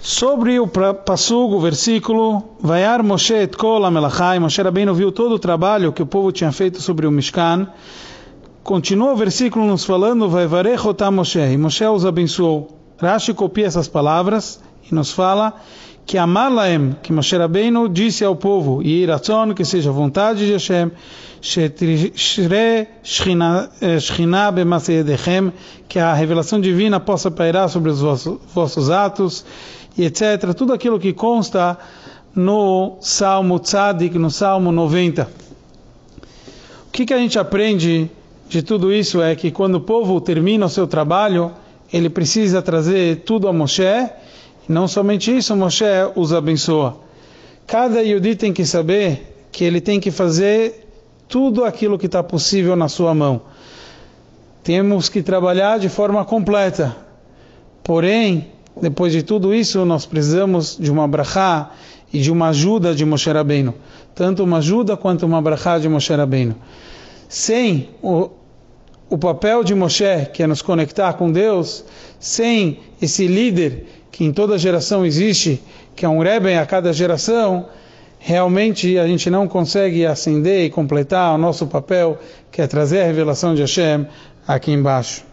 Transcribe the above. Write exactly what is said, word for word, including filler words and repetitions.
Sobre o passugo, o versículo, Vayar Moshe et kol ha-melachai, Moshe Rabbeinu viu todo o trabalho que o povo tinha feito sobre o Mishkan. Continua o versículo nos falando, Vayvarech otam Moshe, e Moshe os abençoou. Rashi copia essas palavras e nos fala que Amar Laem, que Moshe Rabbeinu disse ao povo, Yehi Ratzon, que seja a vontade de Hashem, Shre Shechina b'masei yedechem, que a revelação divina possa pairar sobre os vossos, vossos atos, e etcétera. Tudo aquilo que consta no Salmo Tzadik, no Salmo noventa. O que, que a gente aprende de tudo isso é que quando o povo termina o seu trabalho, ele precisa trazer tudo a Moshe, e não somente isso, Moshe os abençoa. Cada Yehudi tem que saber que ele tem que fazer tudo aquilo que está possível na sua mão. Temos que trabalhar de forma completa. Porém, depois de tudo isso, nós precisamos de uma brachá e de uma ajuda de Moshe Rabbeinu. Tanto uma ajuda quanto uma brachá de Moshe Rabbeinu. Sem o, o papel de Moshe, que é nos conectar com Deus, sem esse líder que em toda geração existe, que é um Rebbe a cada geração, realmente a gente não consegue ascender e completar o nosso papel, que é trazer a revelação de Hashem aqui embaixo.